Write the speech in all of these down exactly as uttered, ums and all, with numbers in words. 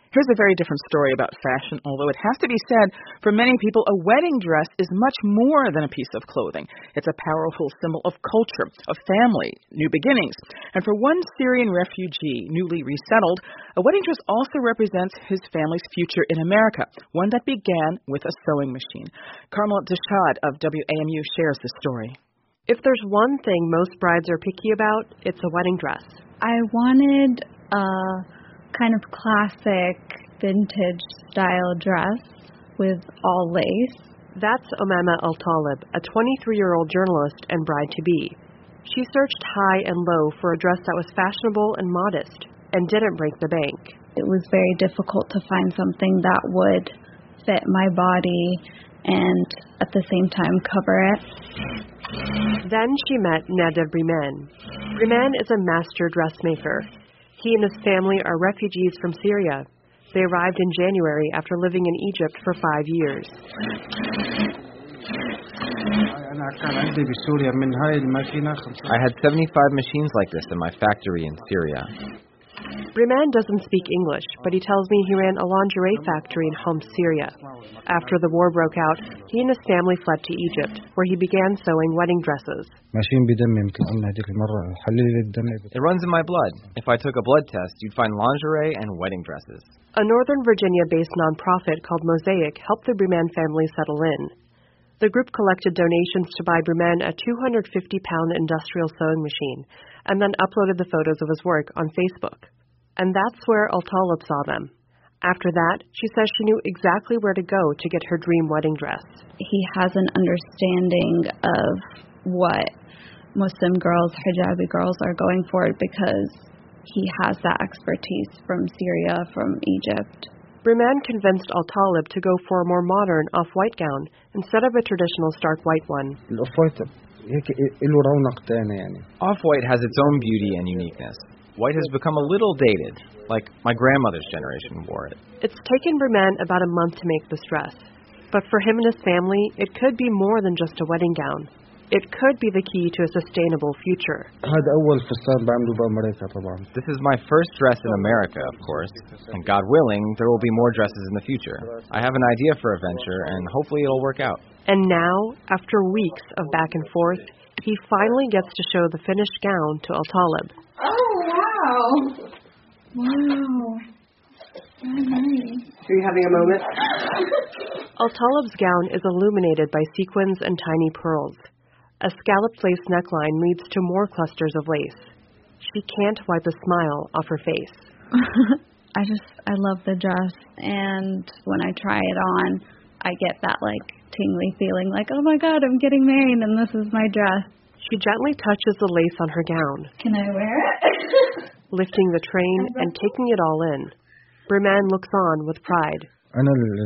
Here's a very different story about fashion, although it has to be said, for many people, a wedding dress is much more than a piece of clothing. It's a powerful symbol of culture, of family, new beginnings. And for one Syrian refugee, newly resettled, a wedding dress also represents his family's future in America, one that began with a sewing machine. Carmel Deshad of W A M U shares the story. If there's one thing most brides are picky about, it's a wedding dress. I wanted a kind of classic vintage style dress with all lace. That's Omama Al-Talib, a twenty-three-year-old journalist and bride-to-be. She searched high and low for a dress that was fashionable and modest and didn't break the bank. It was very difficult to find something that would fit my body and at the same time cover it. Then she met Nadav Briman. Briman is a master dressmaker. He and his family are refugees from Syria. They arrived in January after living in Egypt for five years. I had seventy-five machines like this in my factory in Syria. Briman doesn't speak English, but he tells me he ran a lingerie factory in Homs, Syria. After the war broke out, he and his family fled to Egypt, where he began sewing wedding dresses. It runs in my blood. If I took a blood test, you'd find lingerie and wedding dresses. A Northern Virginia-based nonprofit called Mosaic helped the Briman family settle in. The group collected donations to buy Briman a two hundred fifty pound industrial sewing machine, and then uploaded the photos of his work on Facebook. And that's where Al-Talib saw them. After that, she says she knew exactly where to go to get her dream wedding dress. He has an understanding of what Muslim girls, hijabi girls, are going for because he has that expertise from Syria, from Egypt. Briman convinced Al-Talib to go for a more modern off-white gown instead of a traditional stark white one. Off-white has its own beauty and uniqueness. White has become a little dated, like my grandmother's generation wore it. It's taken Briman about a month to make this dress. But for him and his family, it could be more than just a wedding gown. It could be the key to a sustainable future. This is my first dress in America, of course, and God willing, there will be more dresses in the future. I have an idea for a venture, and hopefully it'll work out. And now, after weeks of back and forth, he finally gets to show the finished gown to Al-Talib. Oh, wow. Wow. So nice. Are you having a moment? Al-Talib's gown is illuminated by sequins and tiny pearls. A scalloped lace neckline leads to more clusters of lace. She can't wipe a smile off her face. I just, I love the dress. And when I try it on, I get that, like, tingly feeling like, oh my God, I'm getting married and this is my dress. She gently touches the lace on her gown. Can I wear it? Lifting the train and taking it all in. Briman looks on with pride. I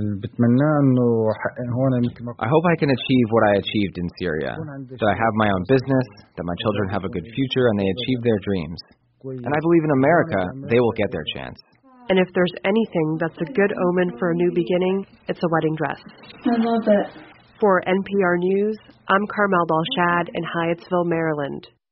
hope I can achieve what I achieved in Syria, that I have my own business, that my children have a good future and they achieve their dreams. And I believe in America, they will get their chance. And if there's anything that's a good omen for a new beginning, it's a wedding dress. I love it. For N P R News, I'm Carmel Balshad in Hyattsville, Maryland.